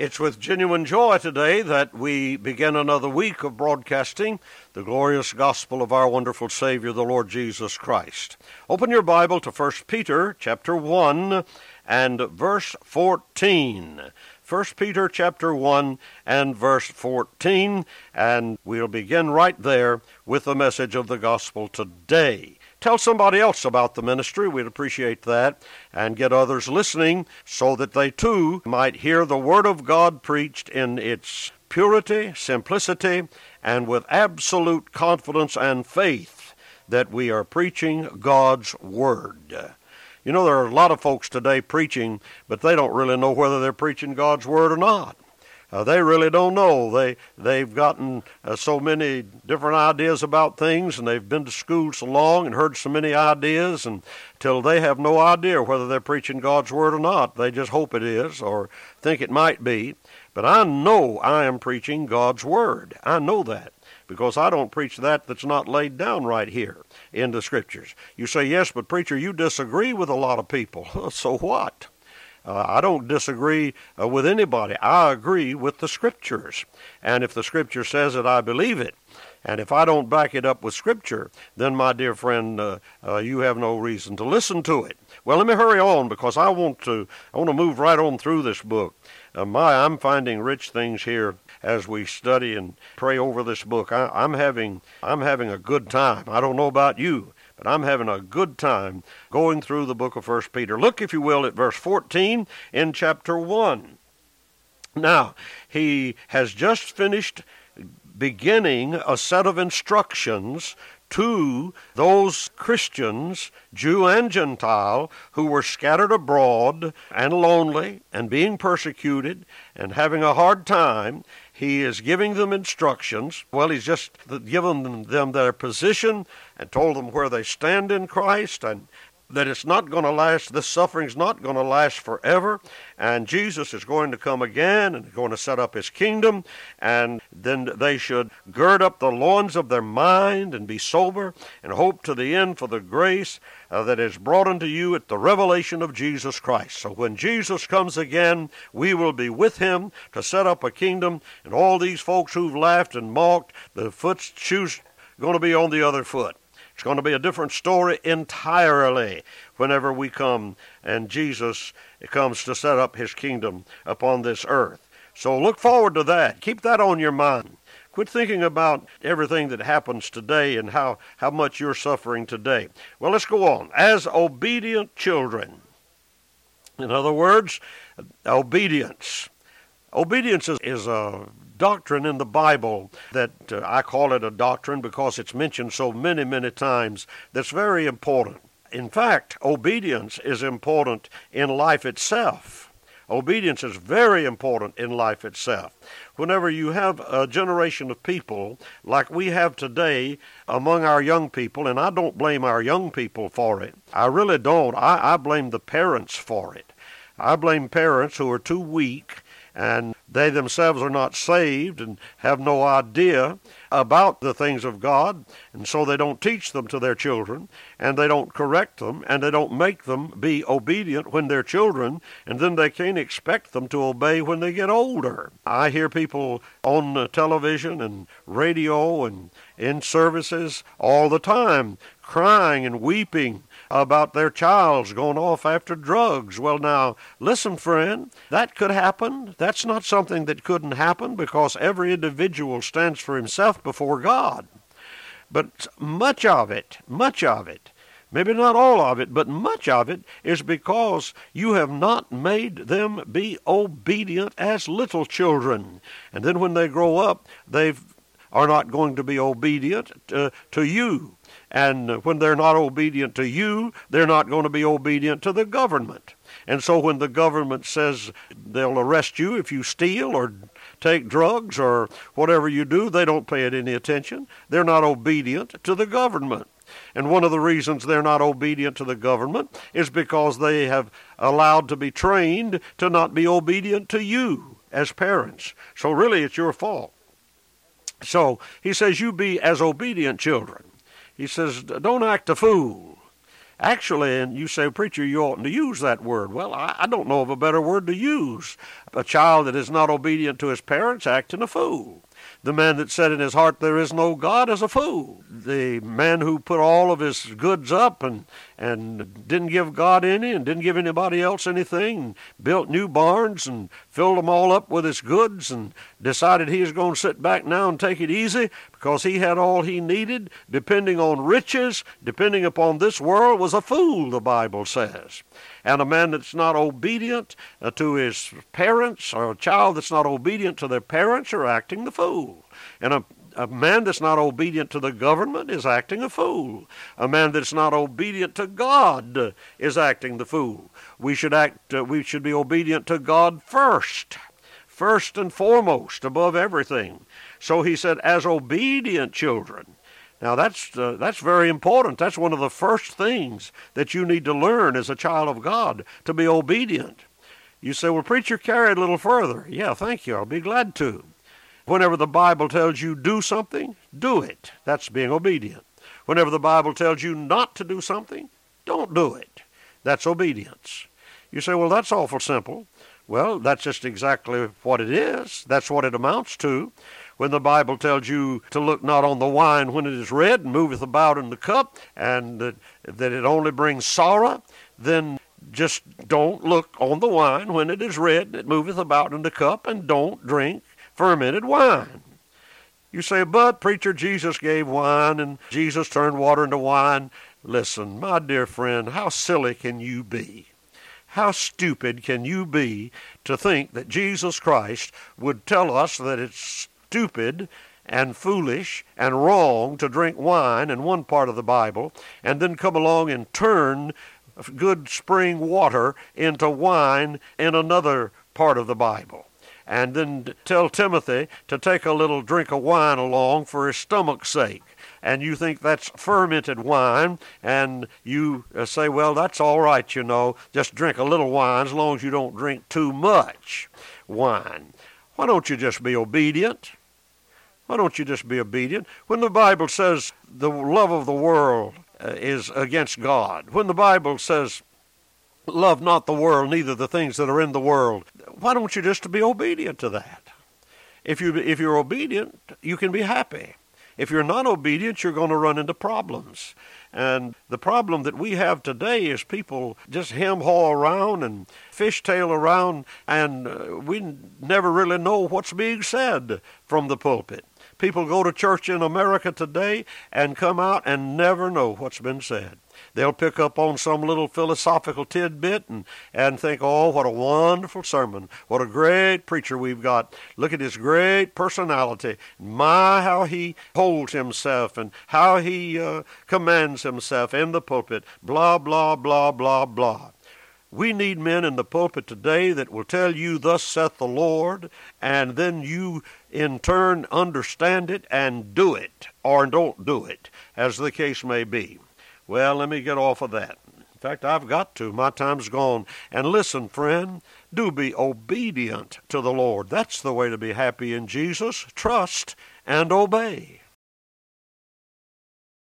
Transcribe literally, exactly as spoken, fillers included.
It's with genuine joy today that we begin another week of broadcasting the glorious gospel of our wonderful Savior, the Lord Jesus Christ. Open your Bible to First Peter chapter one and verse fourteen. First Peter chapter one and verse fourteen, and we'll begin right there with the message of the gospel today. Tell somebody else about the ministry. We'd appreciate that. And get others listening so that they too might hear the Word of God preached in its purity, simplicity, and with absolute confidence and faith that we are preaching God's Word. You know, there are a lot of folks today preaching, but they don't really know whether they're preaching God's Word or not. Uh, they really don't know. They, they've gotten uh, so many different ideas about things, and they've been to school so long and heard so many ideas until they have no idea whether they're preaching God's Word or not. They just hope it is or think it might be. But I know I am preaching God's Word. I know that because I don't preach that that's not laid down right here in the Scriptures. You say, yes, but preacher, you disagree with a lot of people. So what? Uh, I don't disagree uh, with anybody. I agree with the Scriptures. And if the Scripture says it, I believe it. And if I don't back it up with Scripture, then, my dear friend, uh, uh, you have no reason to listen to it. Well, let me hurry on because I want to I want to move right on through this book. Uh, my, I'm finding rich things here as we study and pray over this book. I, I'm having I'm having a good time. I don't know about you, but I'm having a good time going through the book of First Peter. Look, if you will, at verse fourteen in chapter one. Now, he has just finished beginning a set of instructions to those Christians, Jew and Gentile, who were scattered abroad and lonely and being persecuted and having a hard time. He is giving them instructions. Well, he's just given them their position and told them where they stand in Christ and that it's not going to last, this suffering's not going to last forever, and Jesus is going to come again and going to set up his kingdom, and then they should gird up the loins of their mind and be sober and hope to the end for the grace uh, that is brought unto you at the revelation of Jesus Christ. So when Jesus comes again, we will be with him to set up a kingdom, and all these folks who've laughed and mocked, the foot shoes going to be on the other foot. It's going to be a different story entirely whenever we come and Jesus comes to set up his kingdom upon this earth. So look forward to that. Keep that on your mind. Quit thinking about everything that happens today and how, how much you're suffering today. Well, let's go on. As obedient children. In other words, obedience. Obedience is, is a doctrine in the Bible that uh, I call it a doctrine because it's mentioned so many, many times that's very important. In fact, obedience is important in life itself. Obedience is very important in life itself. Whenever you have a generation of people like we have today among our young people, and I don't blame our young people for it. I really don't. I, I blame the parents for it. I blame parents who are too weak and they themselves are not saved and have no idea about the things of God, and so they don't teach them to their children, and they don't correct them, and they don't make them be obedient when they're children, and then they can't expect them to obey when they get older. I hear people on television and radio and in services all the time crying and weeping about their child's going off after drugs. Well, now, listen, friend, that could happen. That's not something that couldn't happen because every individual stands for himself before God. But much of it, much of it, maybe not all of it, but much of it is because you have not made them be obedient as little children. And then when they grow up, they are not going to be obedient uh, to you. And when they're not obedient to you, they're not going to be obedient to the government. And so when the government says they'll arrest you if you steal or take drugs or whatever you do, they don't pay it any attention. They're not obedient to the government. And one of the reasons they're not obedient to the government is because they have allowed to be trained to not be obedient to you as parents. So really it's your fault. So he says you be as obedient children. He says don't act a fool. Actually, and you say, preacher, you oughtn't to use that word. Well, I, I don't know of a better word to use. A child that is not obedient to his parents acting a fool. The man that said in his heart there is no God is a fool. The man who put all of his goods up and, and didn't give God any and didn't give anybody else anything, and built new barns and filled them all up with his goods and decided he was going to sit back now and take it easy because he had all he needed, depending on riches, depending upon this world, was a fool, the Bible says. And a man that's not obedient uh, to his parents, or a child that's not obedient to their parents, are acting the fool. And a, a man that's not obedient to the government is acting a fool. A man that's not obedient to God uh, is acting the fool. We should act. Uh, we should be obedient to God first, first and foremost, above everything. So he said, as obedient children. Now, that's uh, that's very important. That's one of the first things that you need to learn as a child of God, to be obedient. You say, well, preacher, carry it a little further. Yeah, thank you. I'll be glad to. Whenever the Bible tells you do something, do it. That's being obedient. Whenever the Bible tells you not to do something, don't do it. That's obedience. You say, well, that's awful simple. Well, that's just exactly what it is. That's what it amounts to. When the Bible tells you to look not on the wine when it is red and moveth about in the cup, and that, that it only brings sorrow, then just don't look on the wine when it is red and it moveth about in the cup, and don't drink fermented wine. You say, but preacher, Jesus gave wine and Jesus turned water into wine. Listen, my dear friend, how silly can you be? How stupid can you be to think that Jesus Christ would tell us that it's stupid and foolish and wrong to drink wine in one part of the Bible, and then come along and turn good spring water into wine in another part of the Bible, and then tell Timothy to take a little drink of wine along for his stomach's sake. And you think that's fermented wine, and you uh, say, well, that's all right, you know, just drink a little wine as long as you don't drink too much wine. Why don't you just be obedient? Why don't you just be obedient? When the Bible says the love of the world uh, is against God, when the Bible says love not the world, neither the things that are in the world, why don't you just be obedient to that? If you if you're obedient, you can be happy. If you're not obedient, you're going to run into problems. And the problem that we have today is people just hem-haw around and fishtail around, and uh, we never really know what's being said from the pulpit. People go to church in America today and come out and never know what's been said. They'll pick up on some little philosophical tidbit and, and think, oh, what a wonderful sermon. What a great preacher we've got. Look at his great personality. My, how he holds himself and how he uh, commands himself in the pulpit. Blah, blah, blah, blah, blah. We need men in the pulpit today that will tell you, thus saith the Lord, and then you in turn understand it and do it, or don't do it, as the case may be. Well, let me get off of that. In fact, I've got to. My time's gone. And listen, friend, do be obedient to the Lord. That's the way to be happy in Jesus. Trust and obey.